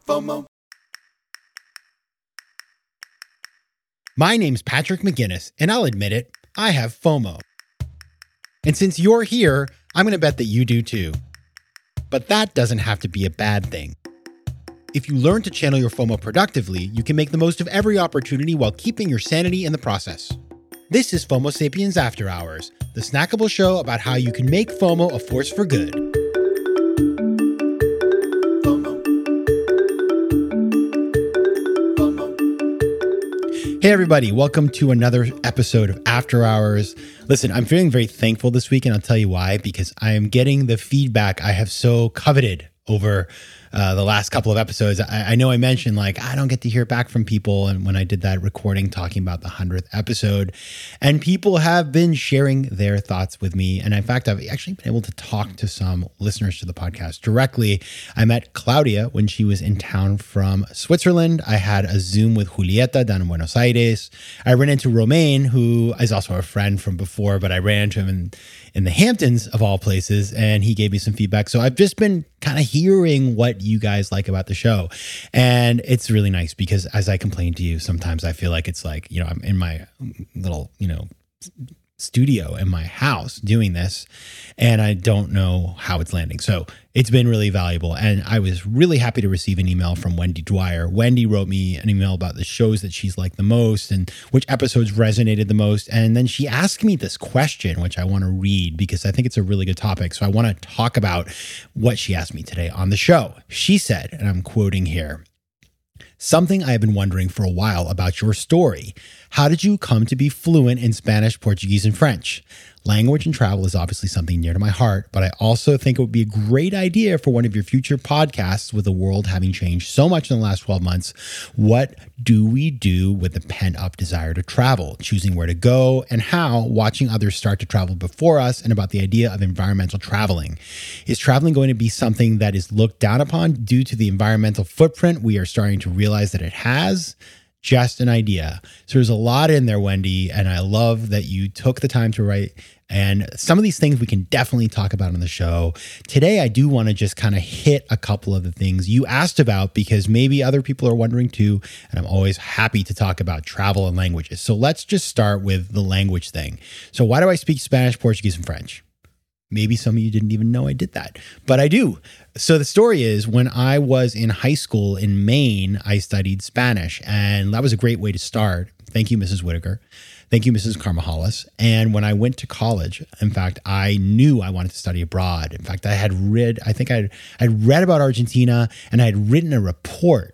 FOMO. My name's Patrick McGinnis, and I'll admit it, I have FOMO. And since you're here, I'm going to bet that you do too. But that doesn't have to be a bad thing. If you learn to channel your FOMO productively, you can make the most of every opportunity while keeping your sanity in the process. This is FOMO Sapiens After Hours, the snackable show about how you can make FOMO a force for good. Hey everybody, welcome to another episode of After Hours. Listen, I'm feeling very thankful this week, and I'll tell you why, because I am getting the feedback I have so coveted over the last couple of episodes. I know I mentioned I don't get to hear back from people, and when I did that recording talking about the 100th episode, and people have been sharing their thoughts with me. And in fact, I've actually been able to talk to some listeners to the podcast directly. I met Claudia when she was in town from Switzerland. I had a Zoom with Julieta down in Buenos Aires. I ran into Romain, who is also a friend from before, but I ran into him in the Hamptons of all places, and he gave me some feedback. So I've just been kind of hearing what you guys like about the show. And it's really nice because as I complain to you, sometimes I feel like it's I'm in my little, studio in my house doing this, and I don't know how it's landing. So it's been really valuable. And I was really happy to receive an email from Wendy Dwyer. Wendy wrote me an email about the shows that she's liked the most and which episodes resonated the most. And then she asked me this question, which I want to read because I think it's a really good topic. So I want to talk about what she asked me today on the show. She said, and I'm quoting here, "Something I have been wondering for a while about your story. How did you come to be fluent in Spanish, Portuguese, and French? Language and travel is obviously something near to my heart, but I also think it would be a great idea for one of your future podcasts with the world having changed so much in the last 12 months. What do we do with the pent-up desire to travel, choosing where to go and how, watching others start to travel before us, and about the idea of environmental traveling? Is traveling going to be something that is looked down upon due to the environmental footprint we are starting to realize that it has? Just an idea." So there's a lot in there, Wendy, and I love that you took the time to write. And some of these things we can definitely talk about on the show. Today, I do want to just kind of hit a couple of the things you asked about because maybe other people are wondering too. And I'm always happy to talk about travel and languages. So let's just start with the language thing. So why do I speak Spanish, Portuguese, and French? Maybe some of you didn't even know I did that, but I do. So the story is when I was in high school in Maine, I studied Spanish, and that was a great way to start. Thank you, Mrs. Whitaker. Thank you, Mrs. Carmahalis. And when I went to college, in fact, I knew I wanted to study abroad. In fact, I'd read about Argentina, and I had written a report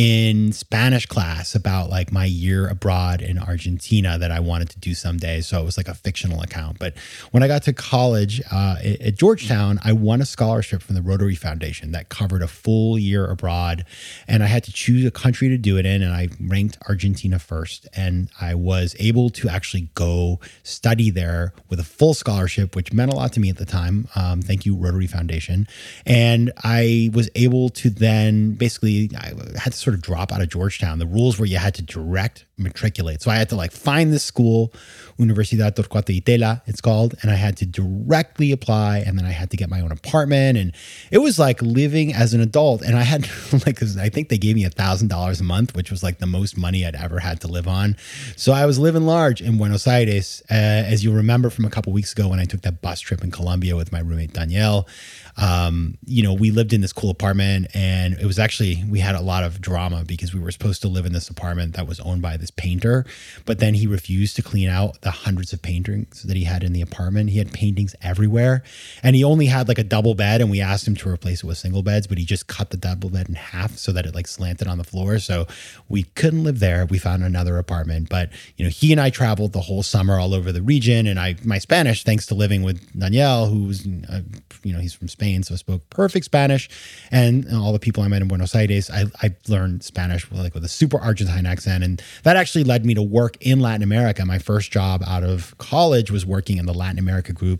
in Spanish class about my year abroad in Argentina that I wanted to do someday. So it was like a fictional account. But when I got to college at Georgetown, I won a scholarship from the Rotary Foundation that covered a full year abroad. And I had to choose a country to do it in. And I ranked Argentina first. And I was able to actually go study there with a full scholarship, which meant a lot to me at the time. Thank you, Rotary Foundation. And I was able to then I had to sort of drop out of Georgetown. The rules were you had to direct matriculate. So I had to find this school, Universidad Torcuato de Itela, it's called, and I had to directly apply, and then I had to get my own apartment, and it was like living as an adult. And I had because I think they gave me $1,000 a month, which was the most money I'd ever had to live on. So I was living large in Buenos Aires, as you remember from a couple weeks ago when I took that bus trip in Colombia with my roommate Danielle. We lived in this cool apartment, and it was we had a lot of drama because we were supposed to live in this apartment that was owned by this painter, but then he refused to clean out the hundreds of paintings that he had in the apartment. He had paintings everywhere, and he only had a double bed, and we asked him to replace it with single beds, but he just cut the double bed in half so that it slanted on the floor. So we couldn't live there. We found another apartment, but he and I traveled the whole summer all over the region, and my Spanish, thanks to living with Danielle, who's he's from Spain, so I spoke perfect Spanish, and all the people I met in Buenos Aires, I learned Spanish with a super Argentine accent, and that actually led me to work in Latin America. My first job out of college was working in the Latin America group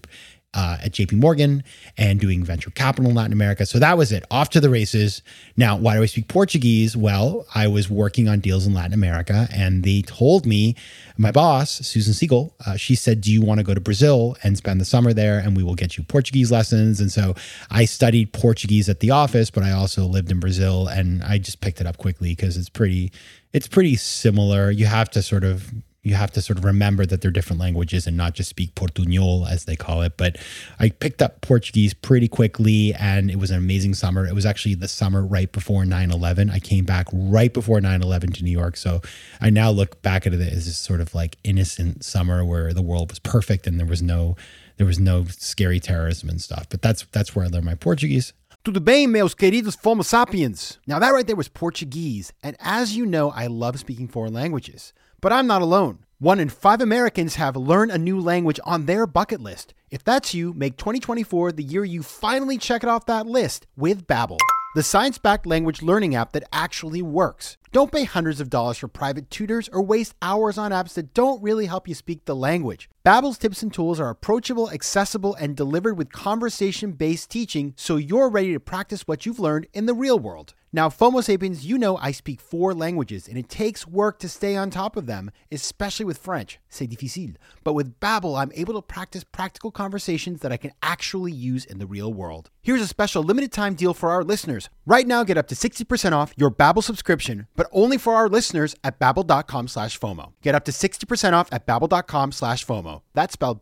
at JP Morgan and doing venture capital in Latin America. So that was it, off to the races. Now, why do I speak Portuguese? Well, I was working on deals in Latin America, and they told me, my boss, Susan Siegel, she said, do you want to go to Brazil and spend the summer there, and we will get you Portuguese lessons? And so I studied Portuguese at the office, but I also lived in Brazil, and I just picked it up quickly because it's pretty similar. You have to sort of remember that they're different languages and not just speak Portuñol, as they call it. But I picked up Portuguese pretty quickly, and it was an amazing summer. It was actually the summer right before 9/11. I came back right before 9/11 to New York. So I now look back at it as this sort of like innocent summer where the world was perfect and there was no scary terrorism and stuff. But that's where I learned my Portuguese. Tudo bem, meus queridos Homo sapiens? Now that right there was Portuguese. And as you know, I love speaking foreign languages. But I'm not alone. 1 in 5 Americans have learned a new language on their bucket list. If that's you, make 2024 the year you finally check it off that list with Babbel, the science-backed language learning app that actually works. Don't pay hundreds of dollars for private tutors or waste hours on apps that don't really help you speak the language. Babbel's tips and tools are approachable, accessible, and delivered with conversation-based teaching, so you're ready to practice what you've learned in the real world. Now, FOMO Sapiens, you know I speak 4 languages, and it takes work to stay on top of them, especially with French. C'est difficile. But with Babbel, I'm able to practice practical conversations that I can actually use in the real world. Here's a special limited time deal for our listeners. Right now, get up to 60% off your Babbel subscription, but only for our listeners at babbel.com/FOMO. Get up to 60% off at babbel.com/FOMO. That's spelled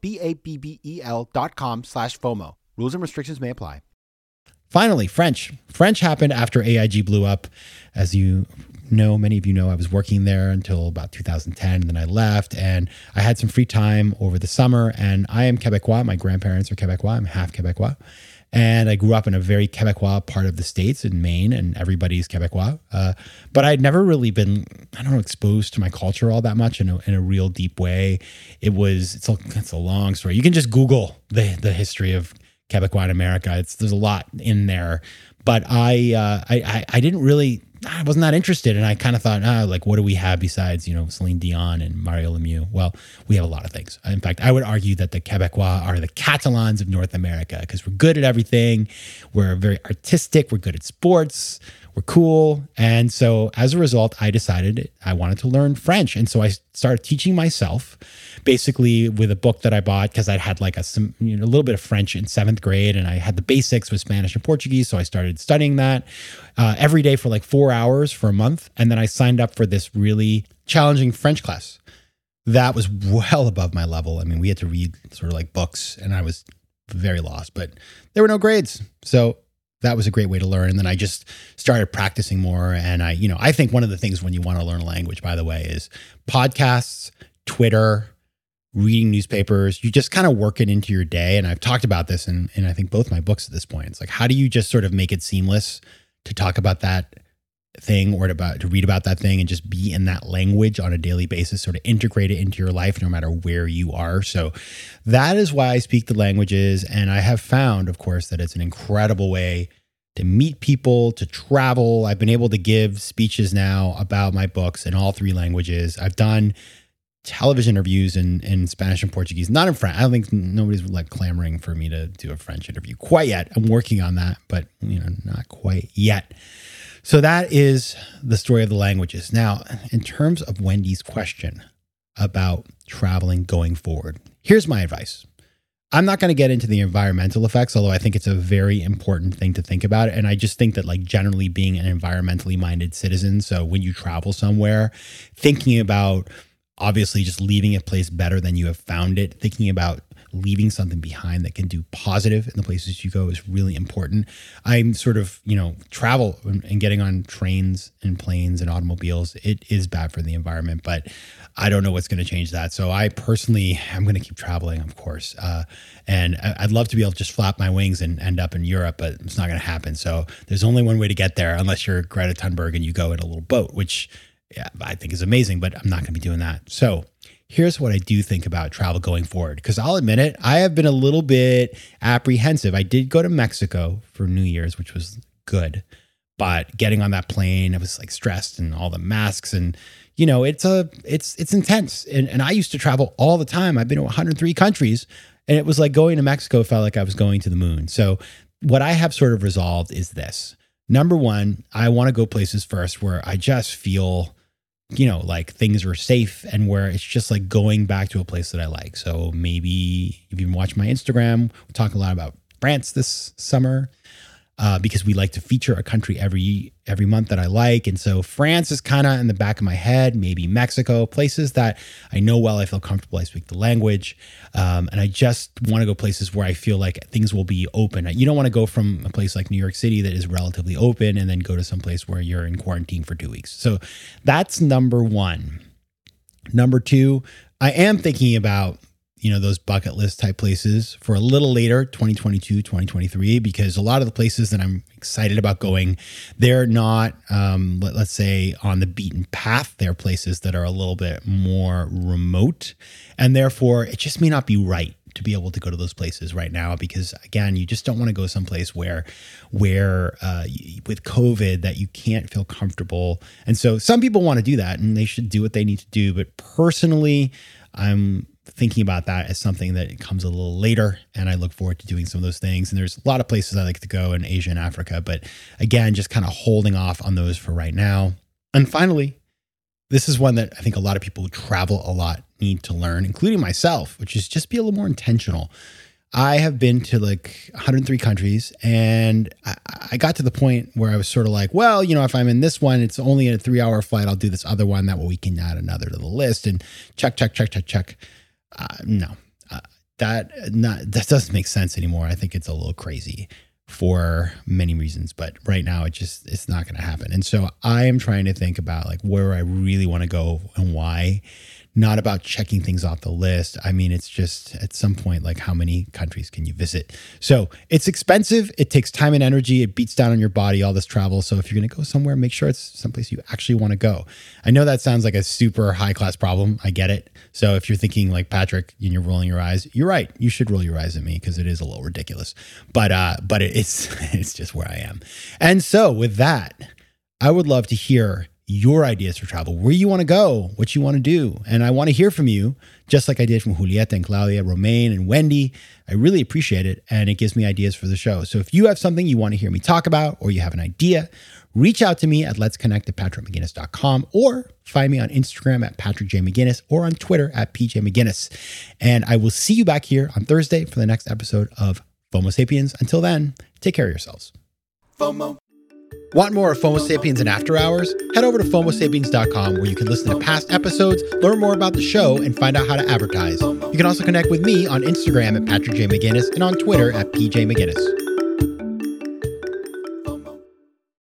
BABBEL.com/FOMO. Rules and restrictions may apply. Finally, French. French happened after AIG blew up. As you know, many of you know, I was working there until about 2010, and then I left, and I had some free time over the summer, and I am Quebecois. My grandparents are Quebecois. I'm half Quebecois. And I grew up in a very Quebecois part of the States in Maine, and everybody's Quebecois. But I'd never really been, exposed to my culture all that much in a real deep way. It's a long story. You can just Google the history of Quebecois in America. There's a lot in there, but I wasn't that interested, and I kind of thought, what do we have besides Celine Dion and Mario Lemieux? Well, we have a lot of things. In fact, I would argue that the Quebecois are the Catalans of North America because we're good at everything. We're very artistic. We're good at sports. We're cool. And so as a result, I decided I wanted to learn French. And so I started teaching myself basically with a book that I bought because I'd had a little bit of French in 7th grade, and I had the basics with Spanish and Portuguese. So I started studying that every day for 4 hours for a month. And then I signed up for this really challenging French class that was well above my level. I mean, we had to read sort of books, and I was very lost, but there were no grades. So that was a great way to learn. And then I just started practicing more. And I think one of the things when you want to learn a language, by the way, is podcasts, Twitter, reading newspapers. You just kind of work it into your day. And I've talked about this in I think both my books at this point. It's how do you just sort of make it seamless to talk about that thing or to read about that thing and just be in that language on a daily basis, sort of integrate it into your life no matter where you are. So that is why I speak the languages. And I have found, of course, that it's an incredible way to meet people, to travel. I've been able to give speeches now about my books in all 3 languages. I've done television interviews in Spanish and Portuguese, not in French. I don't think nobody's clamoring for me to do a French interview quite yet. I'm working on that, but not quite yet. So that is the story of the languages. Now, in terms of Wendy's question about traveling going forward, here's my advice. I'm not going to get into the environmental effects, although I think it's a very important thing to think about. And I just think that generally being an environmentally minded citizen, so when you travel somewhere, thinking about obviously just leaving a place better than you have found it, thinking about leaving something behind that can do positive in the places you go is really important. I'm sort of, travel and getting on trains and planes and automobiles, it is bad for the environment, but I don't know what's going to change that. So I personally, I'm going to keep traveling, of course. And I'd love to be able to just flap my wings and end up in Europe, but it's not going to happen. So there's only one way to get there unless you're Greta Thunberg and you go in a little boat, which I think is amazing, but I'm not going to be doing that. So here's what I do think about travel going forward, because I'll admit it, I have been a little bit apprehensive. I did go to Mexico for New Year's, which was good, but getting on that plane, I was stressed and all the masks and, it's intense. And I used to travel all the time. I've been to 103 countries And it was like going to Mexico felt like I was going to the moon. So what I have sort of resolved is this. Number one, I want to go places first where I just feel, like things are safe and where it's just like going back to a place that I like. So maybe if you watch my Instagram, we talk a lot about France this summer. Because we like to feature a country every month that I like. And so France is kind of in the back of my head, maybe Mexico, places that I know well, I feel comfortable, I speak the language. And I just want to go places where I feel like things will be open. You don't want to go from a place like New York City that is relatively open and then go to some place where you're in quarantine for 2 weeks. So that's number one. Number two, I am thinking about those bucket list type places for a little later, 2022, 2023, because a lot of the places that I'm excited about going, they're not, let's say, on the beaten path. They're places that are a little bit more remote. And therefore, it just may not be right to be able to go to those places right now, because again, you just don't want to go someplace where with COVID that you can't feel comfortable. And so some people want to do that and they should do what they need to do. But personally, I'm thinking about that as something that comes a little later, and I look forward to doing some of those things. And there's a lot of places I like to go in Asia and Africa, but again, just kind of holding off on those for right now. And finally, this is one that I think a lot of people who travel a lot need to learn, including myself, which is just be a little more intentional. I have been to like 103 countries, and I got to the point where I was sort of like, well, if I'm in this one, it's only a 3-hour flight. I'll do this other one. That way we can add another to the list and check. No, that doesn't make sense anymore. I think it's a little crazy for many reasons, but right now it's not going to happen. And so I am trying to think about like where I really want to go and why. Not about checking things off the list. I mean, it's just at some point, like how many countries can you visit? So it's expensive. It takes time and energy. It beats down on your body, all this travel. So if you're going to go somewhere, make sure it's someplace you actually want to go. I know that sounds like a super high class problem. I get it. So if you're thinking like Patrick and you're rolling your eyes, you're right. You should roll your eyes at me because it is a little ridiculous, but it's just where I am. And so with that, I would love to hear your ideas for travel, where you want to go, what you want to do. And I want to hear from you, just like I did from Julieta and Claudia, Romaine and Wendy. I really appreciate it. And it gives me ideas for the show. So if you have something you want to hear me talk about, or you have an idea, reach out to me at letsconnect@patrickmcginnis.com, or find me on Instagram at Patrick J. McGinnis, or on Twitter at PJ McGinnis. And I will see you back here on Thursday for the next episode of FOMO Sapiens. Until then, take care of yourselves. FOMO. Want more of FOMO Sapiens and After Hours? Head over to FOMOSapiens.com, where you can listen to past episodes, learn more about the show, and find out how to advertise. You can also connect with me on Instagram at Patrick J. McGinnis and on Twitter at PJ McGinnis.